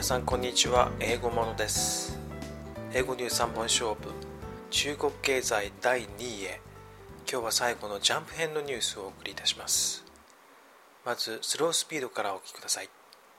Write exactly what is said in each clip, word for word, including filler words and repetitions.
皆さんこんにちは。英語ものです。英語ニュースさんぼん勝負、中国経済だいにいへ。今日は最後のジャンプ編のニュースをお送りいたします。まずスロースピードからお聞きください。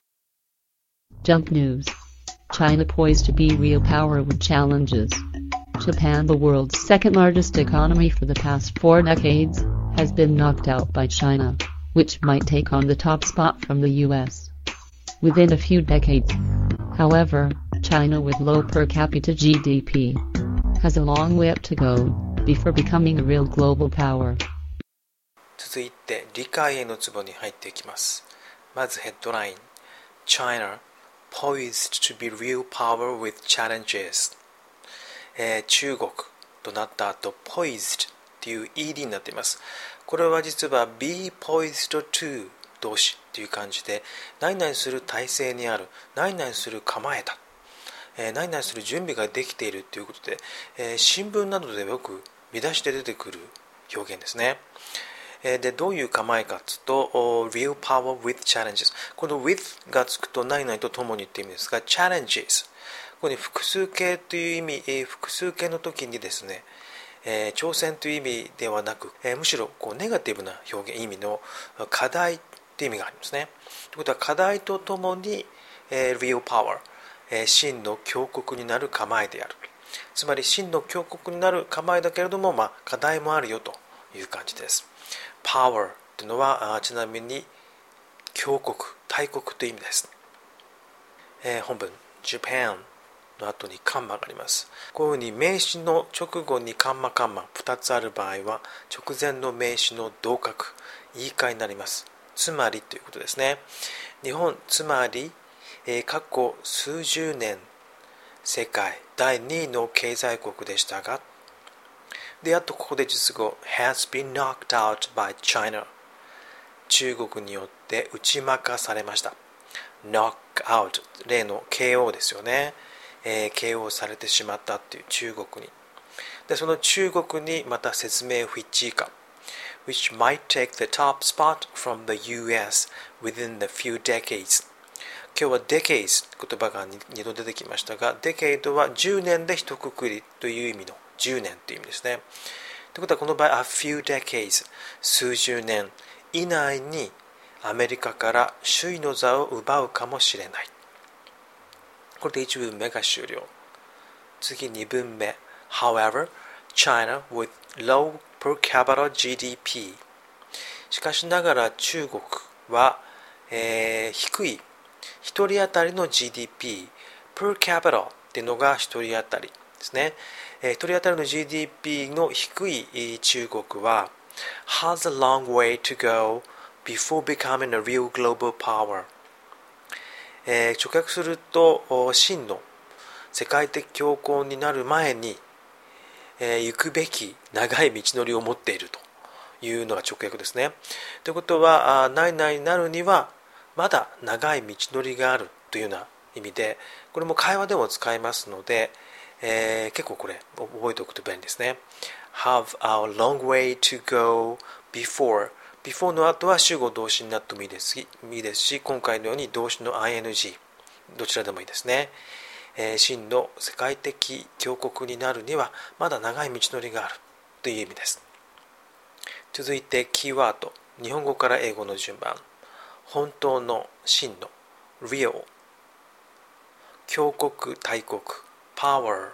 Jump News. China poised to be real power with challenges. Japan, the world's second largest economy for the past four decades, has been knocked out by China, which might take on the top spot from the U S within a few decades. However, China, with low per capita G D P, has a long way up to go before becoming a real global power. 続いて理解へのツボに入っていきます。まずヘッドライン China poised to be real power with challenges、えー、中国となった後 poised っていう イーディー になっています。これは実は be poised to 動詞という感じで何々する体制にある、何々する構えた、えー、何々する準備ができているということで、えー、新聞などでよく見出しで出てくる表現ですね。えー、でどういう構えかというと real power with challenges、 この with がつくと何々とともにという意味ですが challenges、 ここに複数形という意味、えー、複数形の時にですね、えー、挑戦という意味ではなく、えー、むしろこうネガティブな表現意味の課題という意味がありますね。ということは課題とともに、えー、real power、えー、真の強国になる構えである。つまり真の強国になる構えだけれども、まあ、課題もあるよという感じです。power というのはちなみに強国、大国という意味です。えー、本文 Japanの後にカンマがあります。こういうふうに名詞の直後にカンマカンマふたつある場合は直前の名詞の同格、言い換えになります。つまりということですね。日本つまり、えー、過去数十年世界だいにいの経済国でしたが、であとここで実語 has been knocked out by China、 中国によって打ち負かされました。 knock out 例の ケーオー ですよね、えー、ケーオー されてしまったっていう中国に。でその中国にまた説明不一致か which might take the top spot from the U S within the few decades。 今日は decades 言葉がにど出てきましたが、 decade はじゅうねんで一括りという意味のじゅうねんという意味ですね。ということはこの場合 a few decades 数十年以内にアメリカから首位の座を奪うかもしれない。これでいち文目が終了。次に文目 However, China with low per capita G D P、 しかしながら中国は、えー、低い一人当たりの ジーディーピー per capita っていうのが一人当たりですね。一人当たりの ジーディーピー の低い中国は has a long way to go before becoming a real global power、えー、直訳すると真の世界的強国になる前に、えー、行くべき長い道のりを持っているというのが直訳ですね。ということは何々になるにはまだ長い道のりがあるというような意味で、これも会話でも使えますので、えー、結構これ覚えておくと便利ですね。 Have a long way to go before before の後は主語動詞になってもいいですいいですし、今回のように動詞の アイエヌジー どちらでもいいですね。えー、真の世界的強国になるにはまだ長い道のりがあるという意味です。続いてキーワード、日本語から英語の順番。本当の、真の real、 強国、大国 power、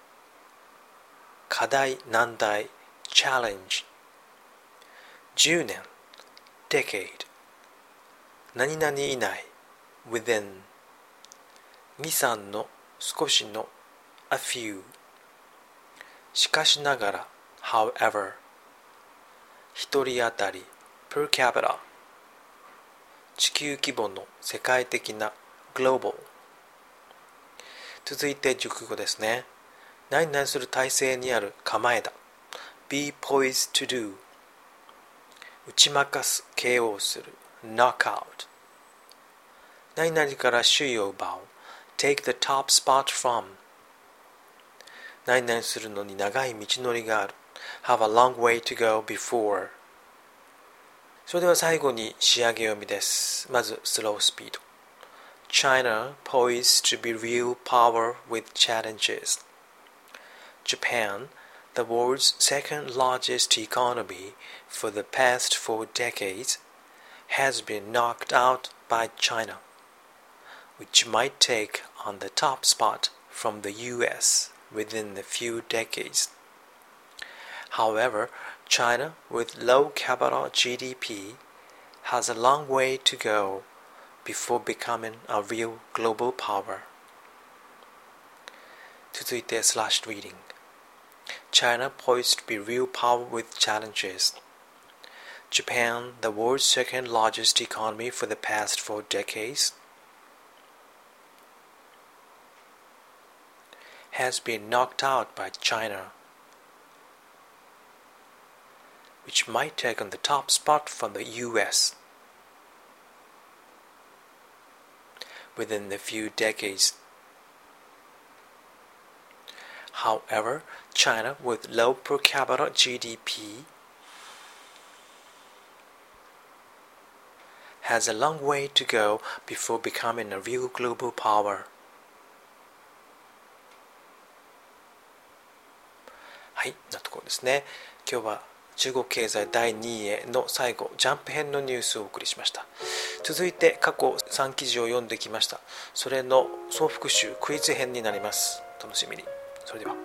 課題、難題 challenge、 じゅうねん decade、 何々以内 within、 に、さんの、少しの a few、 しかしながら however、 一人当たり per capita、地球規模の世界的な global。 続いて熟語ですね。何々する体制にある構えだ be poised to do、 打ち負かす ケーオー する knock out、 何々から首位を奪う take the top spot from、 何々するのに長い道のりがある have a long way to go before。それでは最後に仕上げ読みです。まずスロースピード。 China poised to be real power with challenges. Japan, the world's second largest economy for the past four decades, has been knocked out by China, which might take on the top spot from the U S within a few decades. However, China, with low capital G D P, has a long way to go before becoming a real global power. 続いて slash reading. China poised to be real power with challenges. Japan, the world's second largest economy for the past four decades, has been knocked out by China, which might take on the top spot from the U S within a few decades. However, China, with low per capita G D P, has a long way to go before becoming a real global power. はい、なところですね。今日は中国経済だいにいへの最後、ジャンプ編のニュースをお送りしました。続いて過去さん記事を読んできました。それの総復習クイズ編になります。楽しみに。それでは。